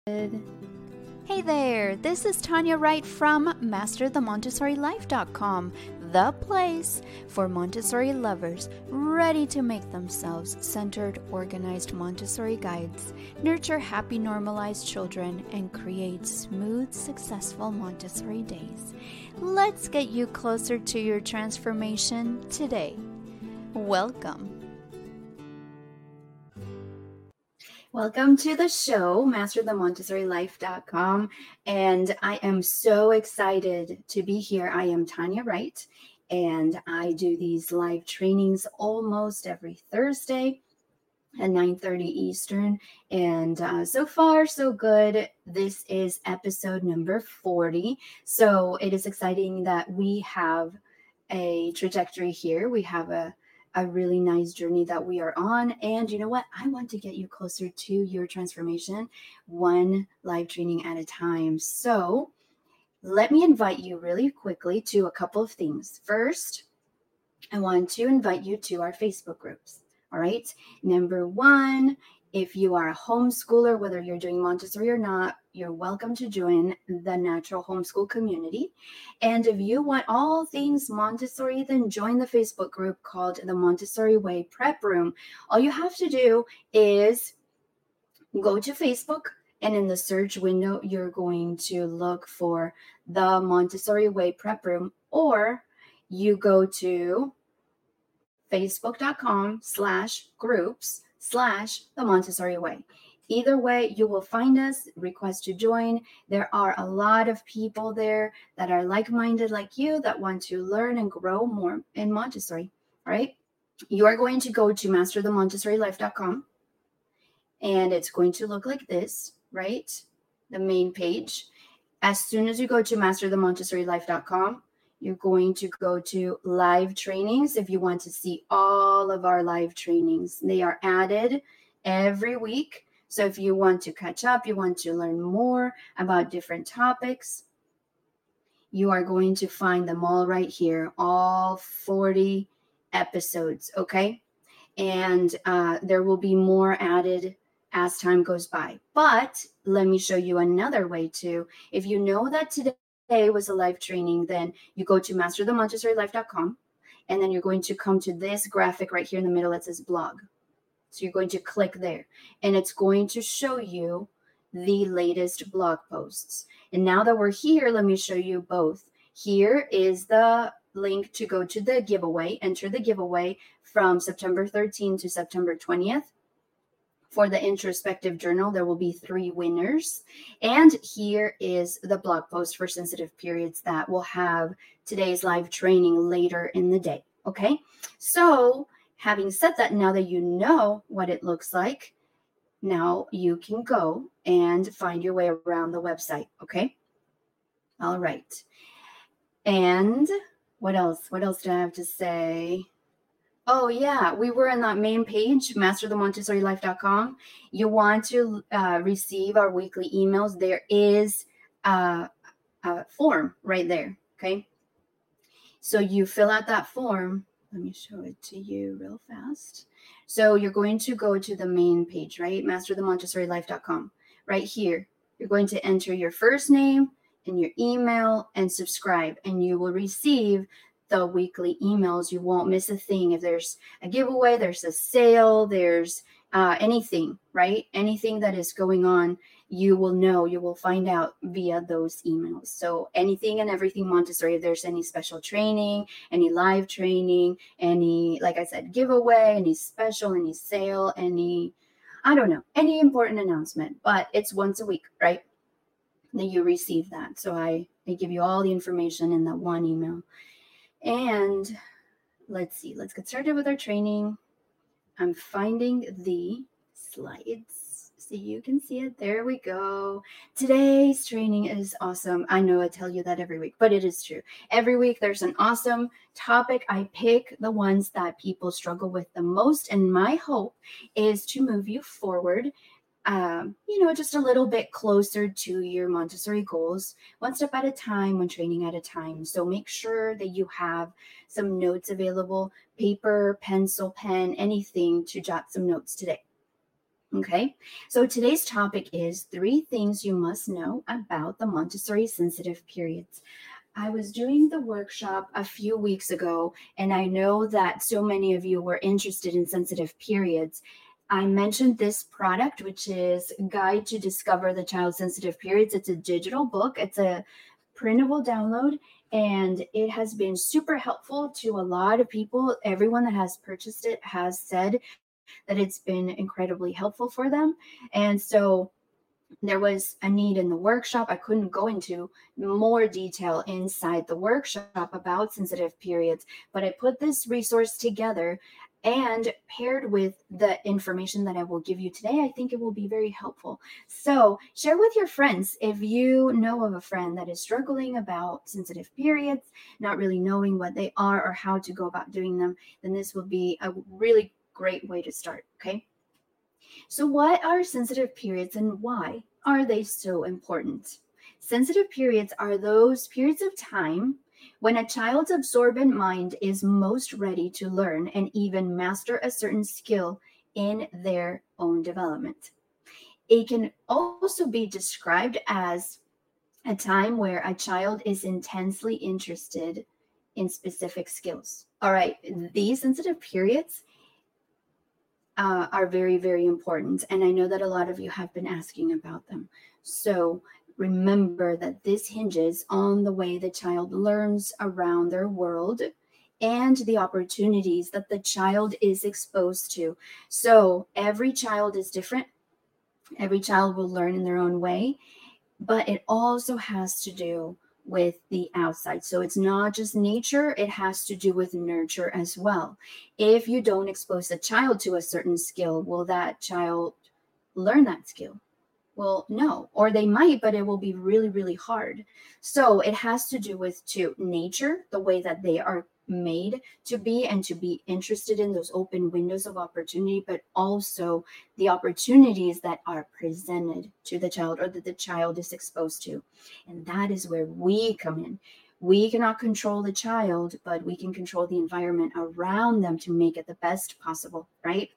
Hey there, this is Tanya Wright from MasterTheMontessoriLife.com, the place for Montessori lovers ready to make themselves centered, organized Montessori guides, nurture happy, normalized children, and create smooth, successful Montessori days. Let's get you closer to your transformation today. Welcome. Welcome to the show, MasterTheMontessoriLife.com, and I am so excited to be here. I am Tanya Wright, and I do these live trainings almost every Thursday at 9:30 Eastern, and so far, so good. This is episode number 40, so it is exciting that we have a trajectory here. We have a really nice journey that we are on. And you know what? I want to get you closer to your transformation, one live training at a time. So let me invite you really quickly to a couple of things. First, I want to invite you to our Facebook groups. All right. Number one, if you are a homeschooler, whether you're doing Montessori or not, you're welcome to join the Natural Homeschool community. And if you want all things Montessori, then join the Facebook group called the Montessori Way Prep Room. All you have to do is go to Facebook, and in the search window, you're going to look for the Montessori Way Prep Room, or you go to facebook.com/groups/the Montessori Way. Either way, you will find us, request to join. There are a lot of people there that are like-minded like you that want to learn and grow more in Montessori, all right? You are going to go to masterthemontessorilife.com, and it's going to look like this, right? The main page. As soon as you go to masterthemontessorilife.com, you're going to go to live trainings if you want to see all of our live trainings. They are added every week. So if you want to catch up, you want to learn more about different topics, you are going to find them all right here, all 40 episodes, okay? And there will be more added as time goes by. But let me show you another way too. If you know that today was a live training, then you go to masterthemontessorilife.com, and then you're going to come to this graphic right here in the middle that says blog. So you're going to click there, and it's going to show you the latest blog posts. And now that we're here, let me show you both. Here is the link to go to the giveaway, enter the giveaway from September 13th to September 20th. For the introspective journal, there will be 3 winners. And here is the blog post for sensitive periods that will have today's live training later in the day. Okay, so having said that, now that you know what it looks like, now you can go and find your way around the website. Okay, all right. And what else? What else do I have to say? Oh, yeah, we were on that main page, masterthemontessorilife.com. You want to receive our weekly emails. There is a form right there, okay? So you fill out that form. Let me show it to you real fast. So you're going to go to the main page, right? masterthemontessorilife.com. Right here, you're going to enter your first name and your email and subscribe, and you will receive the weekly emails. You won't miss a thing. If there's a giveaway, there's a sale, there's anything, right? Anything that is going on, you will know, you will find out via those emails. So anything and everything Montessori, if there's any special training, any live training, any, like I said, giveaway, any special, any sale, any, I don't know, any important announcement, but it's once a week, right? That you receive that. So I give you all the information in that one email. And let's see, let's get started with our training. I'm finding the slides so you can see it. There we go. Today's training is awesome. I know I tell you that every week, but it is true. Every week there's an awesome topic. I pick the ones that people struggle with the most, and my hope is to move you forward just a little bit closer to your Montessori goals, one step at a time, one training at a time. So make sure that you have some notes available, paper, pencil, pen, anything to jot some notes today. Okay, so today's topic is 3 things you must know about the Montessori sensitive periods. I was doing the workshop a few weeks ago, and I know that so many of you were interested in sensitive periods. I mentioned this product, which is Guide to Discover the Child Sensitive Periods. It's a digital book, it's a printable download, and it has been super helpful to a lot of people. Everyone that has purchased it has said that it's been incredibly helpful for them. And so there was a need in the workshop. I couldn't go into more detail inside the workshop about sensitive periods, but I put this resource together and paired with the information that I will give you today. I think it will be very helpful. So share with your friends. If you know of a friend that is struggling about sensitive periods, not really knowing what they are or how to go about doing them, then this will be a really great way to start. Okay. So, what are sensitive periods and why are they so important? Sensitive periods are those periods of time when a child's absorbent mind is most ready to learn and even master a certain skill in their own development. It can also be described as a time where a child is intensely interested in specific skills. All right, these sensitive periods are very, very important. And I know that a lot of you have been asking about them. So remember that this hinges on the way the child learns around their world and the opportunities that the child is exposed to. So every child is different. Every child will learn in their own way, but it also has to do with the outside. So it's not just nature, it has to do with nurture as well. If you don't expose a child to a certain skill, will that child learn that skill? Well, no, or they might, but it will be really, really hard. So it has to do with nature, the way that they are made to be and to be interested in those open windows of opportunity, but also the opportunities that are presented to the child or that the child is exposed to. And that is where we come in. We cannot control the child, but we can control the environment around them to make it the best possible, right?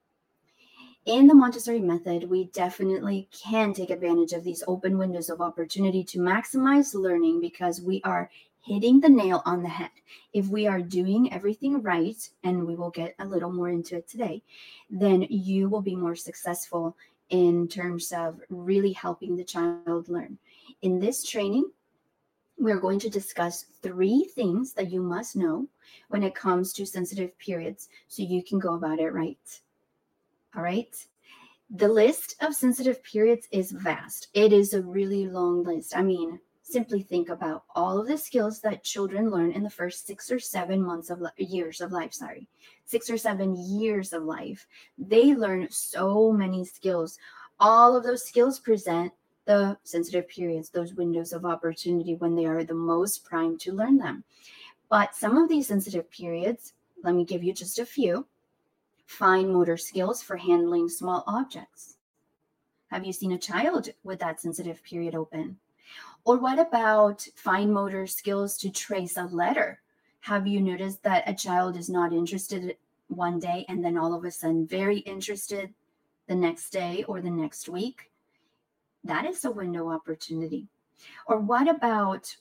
In the Montessori method, we definitely can take advantage of these open windows of opportunity to maximize learning because we are hitting the nail on the head. If we are doing everything right, and we will get a little more into it today, then you will be more successful in terms of really helping the child learn. In this training, we're going to discuss 3 things that you must know when it comes to sensitive periods so you can go about it right. All right. The list of sensitive periods is vast. It is a really long list. I mean, simply think about all of the skills that children learn in the first 6 or 7 years of life. 6 or 7 years of life. They learn so many skills. All of those skills present the sensitive periods, those windows of opportunity when they are the most primed to learn them. But some of these sensitive periods, let me give you just a few. Fine motor skills for handling small objects. Have you seen a child with that sensitive period open? Or what about fine motor skills to trace a letter? Have you noticed that a child is not interested one day and then all of a sudden very interested the next day or the next week? That is a window opportunity. Or what about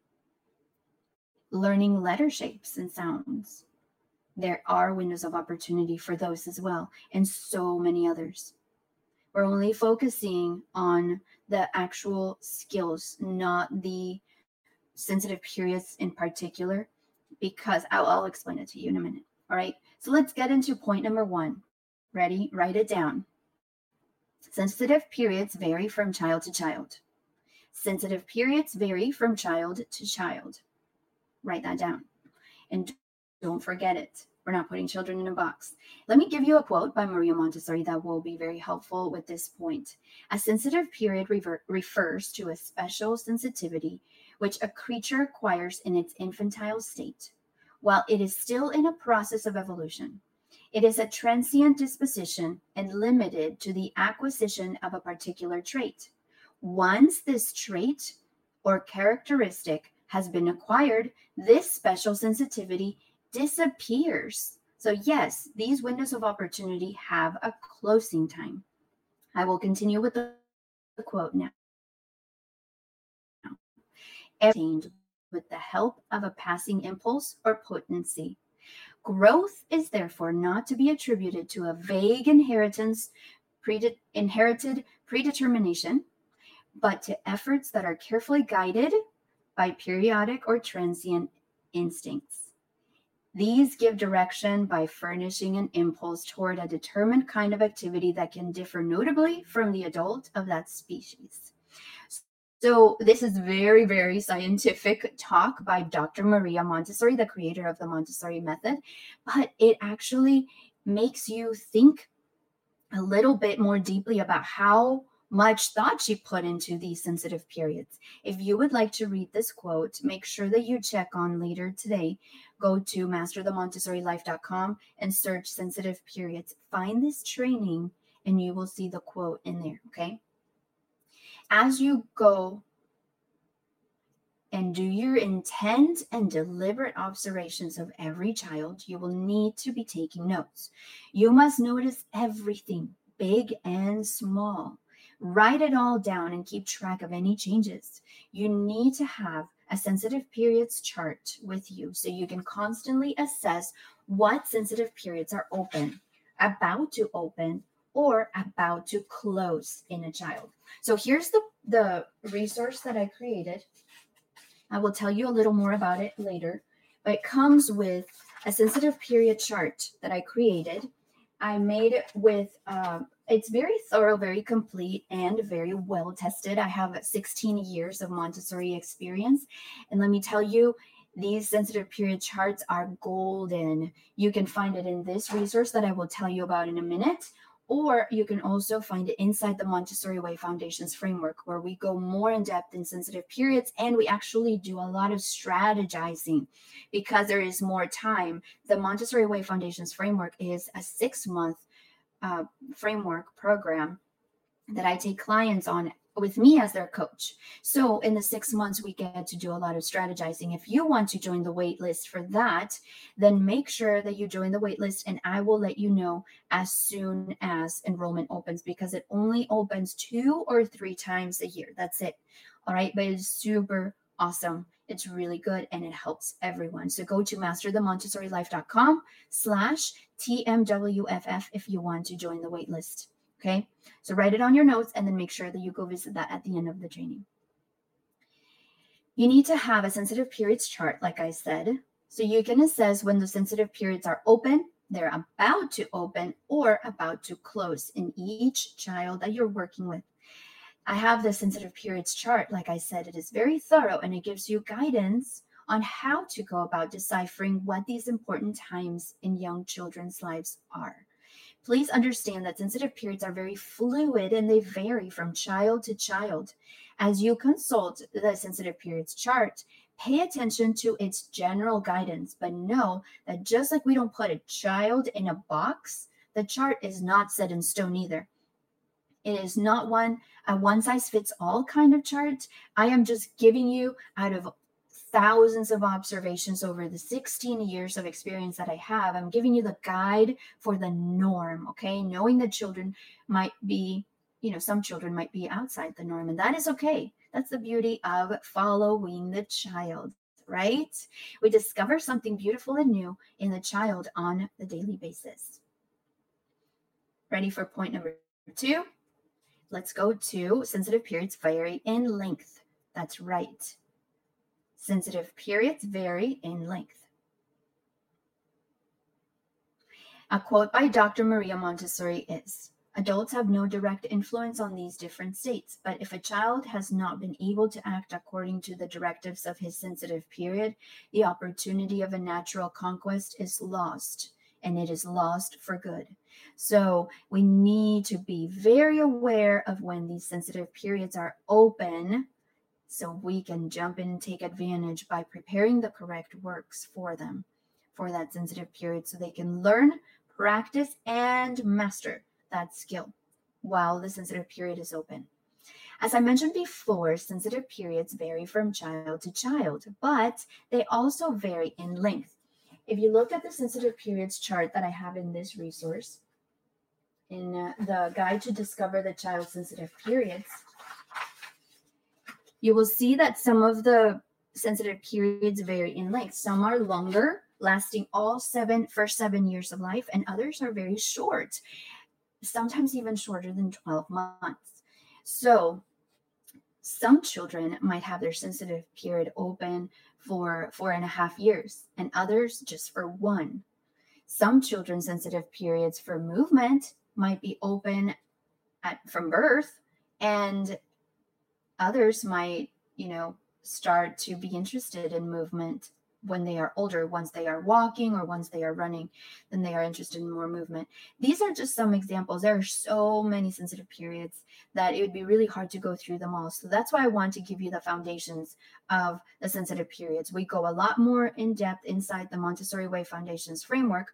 learning letter shapes and sounds? There are windows of opportunity for those as well, and so many others. We're only focusing on the actual skills, not the sensitive periods in particular, because I'll explain it to you in a minute. All right. So let's get into point number 1. Ready? Write it down. Sensitive periods vary from child to child. Sensitive periods vary from child to child. Write that down. And don't forget it. We're not putting children in a box. Let me give you a quote by Maria Montessori that will be very helpful with this point. A sensitive period refers to a special sensitivity which a creature acquires in its infantile state, while it is still in a process of evolution. It is a transient disposition and limited to the acquisition of a particular trait. Once this trait or characteristic has been acquired, this special sensitivity disappears. So yes, these windows of opportunity have a closing time. I will continue with the quote now. Everything with the help of a passing impulse or potency. Growth is therefore not to be attributed to a vague inherited predetermination, but to efforts that are carefully guided by periodic or transient instincts. These give direction by furnishing an impulse toward a determined kind of activity that can differ notably from the adult of that species. So this is very, very scientific talk by Dr. Maria Montessori, the creator of the Montessori method, but it actually makes you think a little bit more deeply about how much thought she put into these sensitive periods. If you would like to read this quote, make sure that you check on later today. Go to masterthemontessorilife.com and search sensitive periods. Find this training and you will see the quote in there, okay? As you go and do your intent and deliberate observations of every child, you will need to be taking notes. You must notice everything, big and small. Write it all down and keep track of any changes. You need to have a sensitive periods chart with you so you can constantly assess what sensitive periods are open, about to open, or about to close in a child. So here's the resource that I created. I will tell you a little more about it later, but it comes with a sensitive period chart that I created. I made it with, it's very thorough, very complete, and very well tested. I have 16 years of Montessori experience. And let me tell you, these sensitive period charts are golden. You can find it in this resource that I will tell you about in a minute, or you can also find it inside the Montessori Way Foundations framework, where we go more in depth in sensitive periods and we actually do a lot of strategizing because there is more time. The Montessori Way Foundations framework is a 6-month framework program that I take clients on with me as their coach. So in the 6 months, we get to do a lot of strategizing. If you want to join the wait list for that, then make sure that you join the wait list and I will let you know as soon as enrollment opens because it only opens 2 or 3 times a year. That's it. All right. But it's super awesome. It's really good and it helps everyone. So go to masterthemontessorilife.com/TMWFF if you want to join the wait list. Okay, so write it on your notes and then make sure that you go visit that at the end of the training. You need to have a sensitive periods chart, like I said, so you can assess when the sensitive periods are open, they're about to open, or about to close in each child that you're working with. I have the sensitive periods chart. Like I said, it is very thorough and it gives you guidance on how to go about deciphering what these important times in young children's lives are. Please understand that sensitive periods are very fluid and they vary from child to child. As you consult the sensitive periods chart, pay attention to its general guidance, but know that just like we don't put a child in a box, the chart is not set in stone either. It is not a one-size-fits-all kind of chart. I am just giving you out of thousands of observations over the 16 years of experience that I have. I'm giving you the guide for the norm, okay? Knowing that children might be, some children might be outside the norm, and that is okay. That's the beauty of following the child, right? We discover something beautiful and new in the child on the daily basis. Ready for point number 2? Let's go to sensitive periods vary in length. That's right. Sensitive periods vary in length. A quote by Dr. Maria Montessori is, "Adults have no direct influence on these different states, but if a child has not been able to act according to the directives of his sensitive period, the opportunity of a natural conquest is lost, and it is lost for good." So we need to be very aware of when these sensitive periods are open so we can jump in and take advantage by preparing the correct works for them for that sensitive period so they can learn, practice, and master that skill while the sensitive period is open. As I mentioned before, sensitive periods vary from child to child, but they also vary in length. If you look at the sensitive periods chart that I have in this resource, the guide to discover the child-sensitive periods, you will see that some of the sensitive periods vary in length. Some are longer, lasting all first 7 years of life, and others are very short, sometimes even shorter than 12 months. So some children might have their sensitive period open for 4.5 years, and others just for 1. Some children's sensitive periods for movement might be open from birth, and others might, start to be interested in movement when they are older. Once they are walking or once they are running, then they are interested in more movement. These are just some examples. There are so many sensitive periods that it would be really hard to go through them all. So that's why I want to give you the foundations of the sensitive periods. We go a lot more in depth inside the Montessori Way Foundations framework,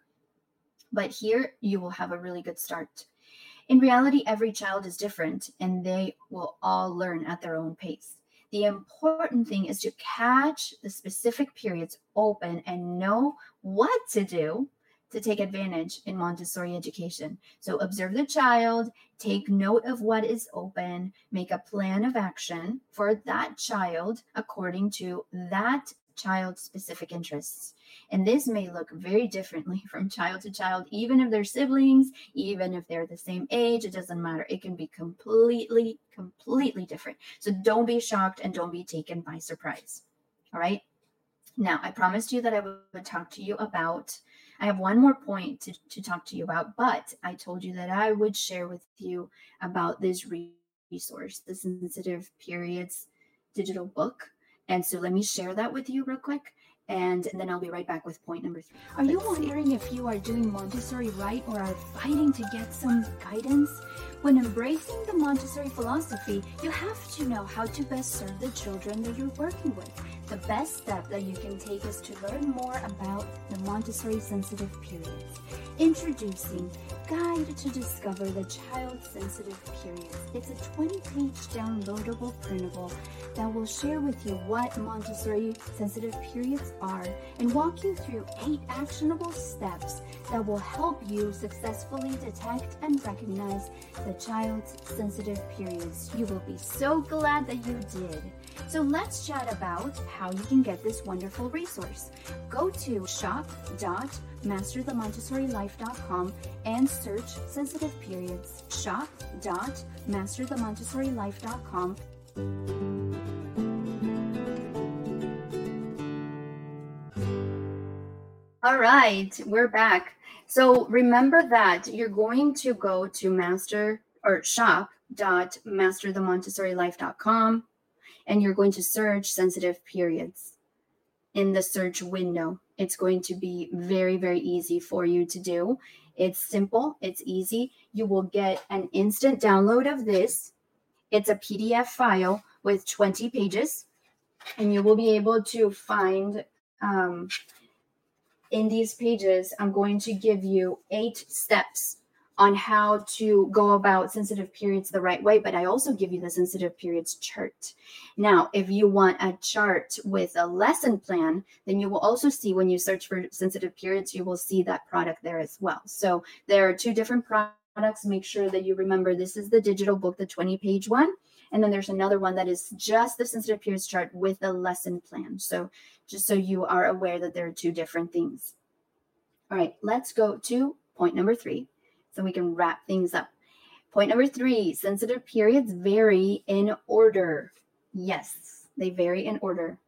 but here you will have a really good start. In reality, every child is different, and they will all learn at their own pace. The important thing is to catch the specific periods open and know what to do to take advantage in Montessori education. So observe the child, take note of what is open, make a plan of action for that child according to that child's specific interests. And this may look very differently from child to child, even if they're siblings, even if they're the same age, it doesn't matter. It can be completely different. So don't be shocked and don't be taken by surprise. All right. Now, I promised you that I would talk to you about, I have one more point to talk to you about, but I told you that I would share with you about this resource, the Sensitive Periods digital book. And so let me share that with you real quick, and then I'll be right back with point number 3. Are you wondering if you are doing Montessori right or are fighting to get some guidance? When embracing the Montessori philosophy, you have to know how to best serve the children that you're working with. The best step that you can take is to learn more about the Montessori sensitive periods. Introducing Guide to Discover the Child Sensitive Periods. It's a 20-page downloadable printable that will share with you what Montessori sensitive periods are and walk you through 8 actionable steps that will help you successfully detect and recognize the child's sensitive periods. You will be so glad that you did. So let's chat about how you can get this wonderful resource. Go to shop.masterthemontessorilife.com and search sensitive periods. shop.masterthemontessorilife.com. All right, we're back. So remember that you're going to go to shop.masterthemontessorilife.com, and you're going to search sensitive periods in the search window. It's going to be very, very easy for you to do. It's simple. It's easy. You will get an instant download of this. It's a PDF file with 20 pages, and you will be able to find in these pages, I'm going to give you 8 steps on how to go about sensitive periods the right way, but I also give you the sensitive periods chart. Now, if you want a chart with a lesson plan, then you will also see when you search for sensitive periods, you will see that product there as well. So there are 2 different products. Make sure that you remember this is the digital book, the 20-page one. And then there's another one that is just the sensitive periods chart with a lesson plan. So just so you are aware that there are 2 different things. All right, let's go to point number 3 so we can wrap things up. Point number 3, sensitive periods vary in order. Yes, they vary in order.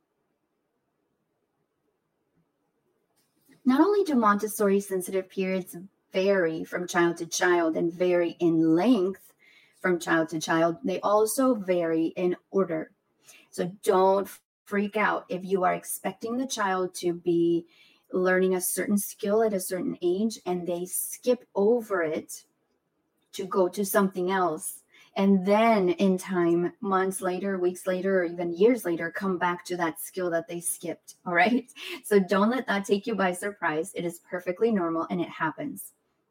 Not only do Montessori sensitive periods vary from child to child and vary in length from child to child, they also vary in order. So don't freak out if you are expecting the child to be learning a certain skill at a certain age and they skip over it to go to something else. And then in time, months later, weeks later, or even years later, come back to that skill that they skipped. All right. So don't let that take you by surprise. It is perfectly normal and it happens.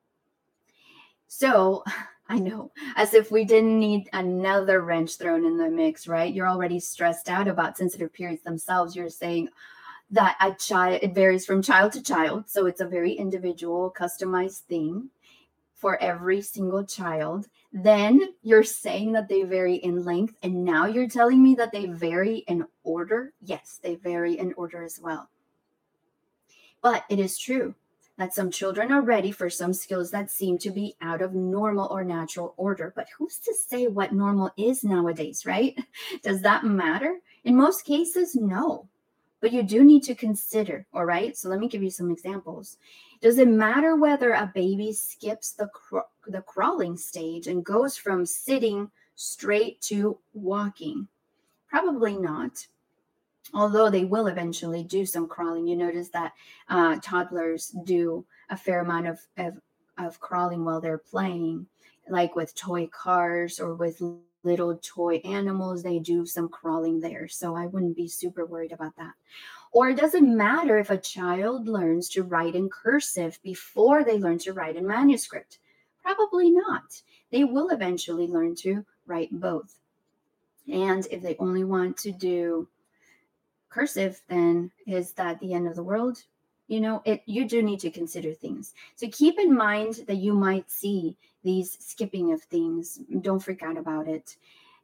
So I know, as if we didn't need another wrench thrown in the mix, right? You're already stressed out about sensitive periods themselves. You're saying that it varies from child to child. So it's a very individual, customized thing. for every single child. Then you're saying that they vary in length, and now you're telling me that they vary in order. Yes, they vary in order as well. But it is true that some children are ready for some skills that seem to be out of normal or natural order. But who's to say what normal is nowadays, right? Does that matter? In most cases, no. But you do need to consider, all right? So let me give you some examples. Does it matter whether a baby skips the crawling stage and goes from sitting straight to walking? Probably not. Although they will eventually do some crawling. You notice that toddlers do a fair amount of crawling while they're playing, like with toy cars or with little toy animals. They do some crawling there. So I wouldn't be super worried about that. Or it doesn't matter if a child learns to write in cursive before they learn to write in manuscript. Probably not. They will eventually learn to write both. And if they only want to do cursive, then is that the end of the world? You do need to consider things. So keep in mind that you might see these skipping of things. Don't freak out about it.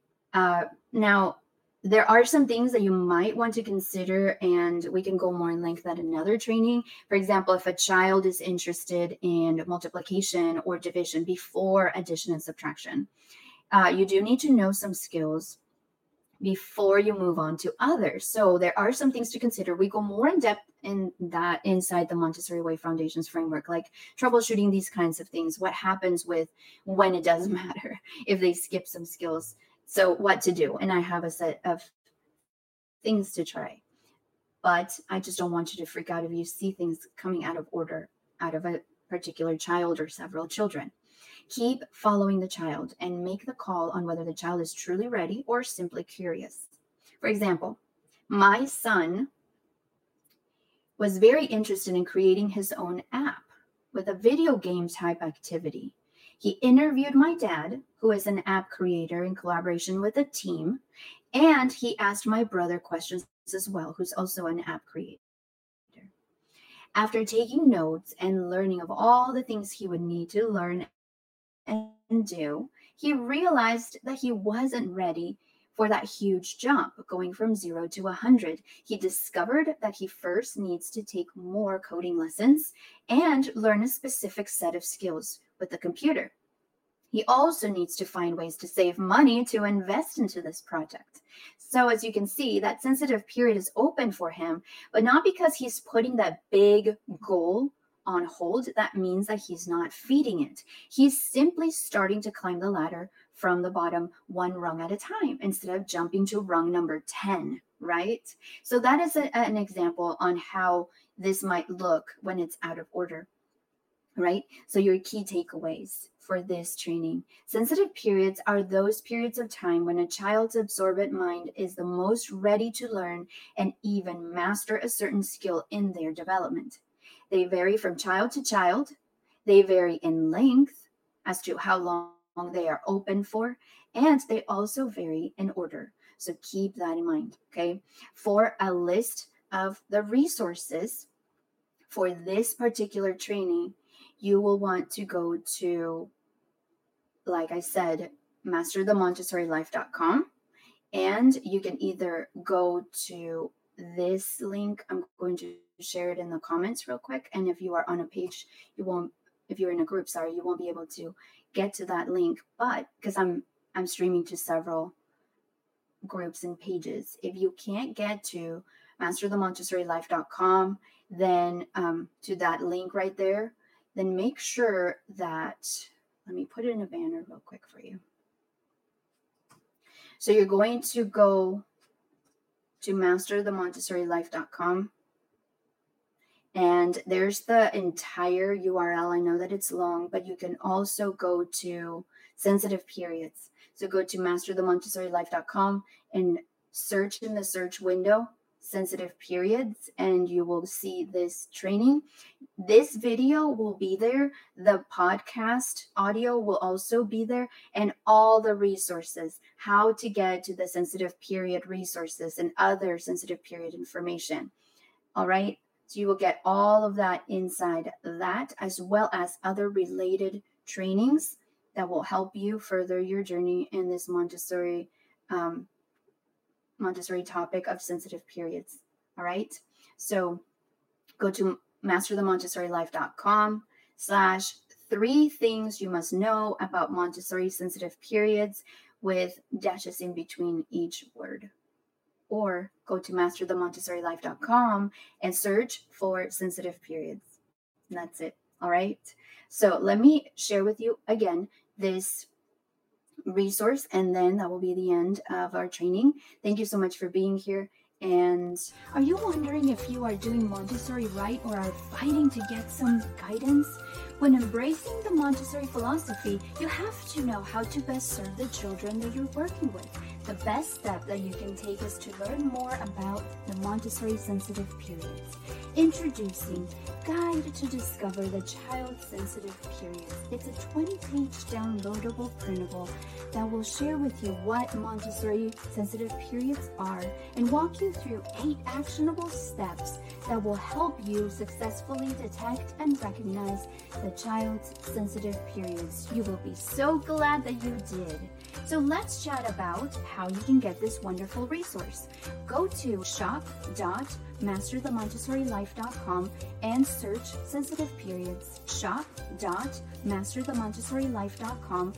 Now, there are some things that you might want to consider, and we can go more in length at another training. For example, if a child is interested in multiplication or division before addition and subtraction, you do need to know some skills before you move on to others. So there are some things to consider. We go more in depth in that inside the Montessori Way Foundations framework, like troubleshooting these kinds of things. What happens with when it does matter if they skip some skills. So what to do. And I have a set of things to try. But I just don't want you to freak out if you see things coming out of order, out of a particular child or several children. Keep following the child and make the call on whether the child is truly ready or simply curious. For example, my son was very interested in creating his own app with a video game type activity. He interviewed my dad, who is an app creator in collaboration with a team, and he asked my brother questions as well, who's also an app creator. After taking notes and learning of all the things he would need to learn and do, he realized that he wasn't ready for that huge jump going from 0 to 100. He discovered that he first needs to take more coding lessons and learn a specific set of skills with the computer. He also needs to find ways to save money to invest into this project. So as you can see, that sensitive period is open for him, but not because he's putting that big goal on hold. That means that he's not feeding it. He's simply starting to climb the ladder from the bottom one rung at a time instead of jumping to rung number 10, right? So that is an example on how this might look when it's out of order, right? So your key takeaways for this training. Sensitive periods are those periods of time when a child's absorbent mind is the most ready to learn and even master a certain skill in their development. They vary from child to child. They vary in length as to how long they are open for, and they also vary in order. So keep that in mind, okay? For a list of the resources for this particular training, you will want to go to, like I said, masterthemontessorilife.com, and you can either go to this link. I'm going to share it in the comments real quick, and if you are on a page, if you're in a group, you won't be able to get to that link, but because I'm streaming to several groups and pages. If you can't get to masterthemontessorilife.com, then to that link right there, then make sure that, let me put it in a banner real quick for you. So you're going to go to masterthemontessorilife.com, and there's the entire URL. I know that it's long, but you can also go to sensitive periods. So go to masterthemontessorilife.com and search in the search window sensitive periods, and you will see this training. This video will be there. The podcast audio will also be there, and all the resources, how to get to the sensitive period resources and other sensitive period information. All right. So you will get all of that inside that, as well as other related trainings that will help you further your journey in this Montessori topic of sensitive periods. All right. So go to masterthemontessorylife.com/3 things you must know about Montessori sensitive periods with dashes in between each word. Or go to masterthemontessorylife.com and search for sensitive periods. And that's it. All right. So let me share with you again this resource, and then that will be the end of our training. Thank you so much for being here. And are you wondering if you are doing Montessori right or are fighting to get some guidance? When embracing the Montessori philosophy, you have to know how to best serve the children that you're working with. The best step that you can take is to learn more about the Montessori sensitive periods. Introducing Guide to Discover the Child's Sensitive Periods. It's a 20-page downloadable printable that will share with you what Montessori sensitive periods are and walk you through 8 actionable steps that will help you successfully detect and recognize the child's sensitive periods. You will be so glad that you did. So let's chat about how you can get this wonderful resource. Go to shop.masterthemontessorilife.com and search sensitive periods. shop.masterthemontessorilife.com.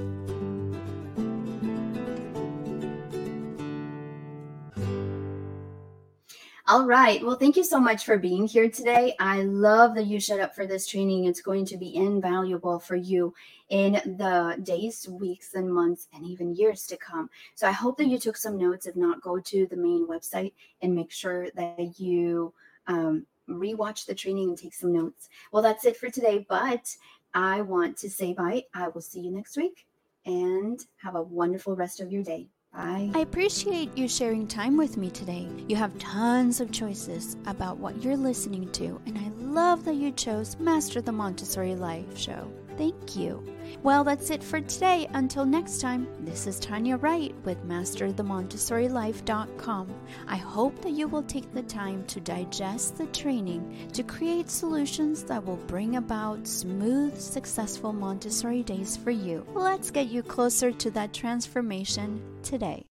All right. Well, thank you so much for being here today. I love that you showed up for this training. It's going to be invaluable for you in the days, weeks, and months, and even years to come. So I hope that you took some notes. If not, go to the main website and make sure that you rewatch the training and take some notes. Well, that's it for today, but I want to say bye. I will see you next week, and have a wonderful rest of your day. Bye. I appreciate you sharing time with me today. You have tons of choices about what you're listening to, and I love that you chose Master the Montessori Life Show. Thank you. Well, that's it for today. Until next time, this is Tanya Wright with MasterTheMontessoriLife.com. I hope that you will take the time to digest the training to create solutions that will bring about smooth, successful Montessori days for you. Let's get you closer to that transformation today.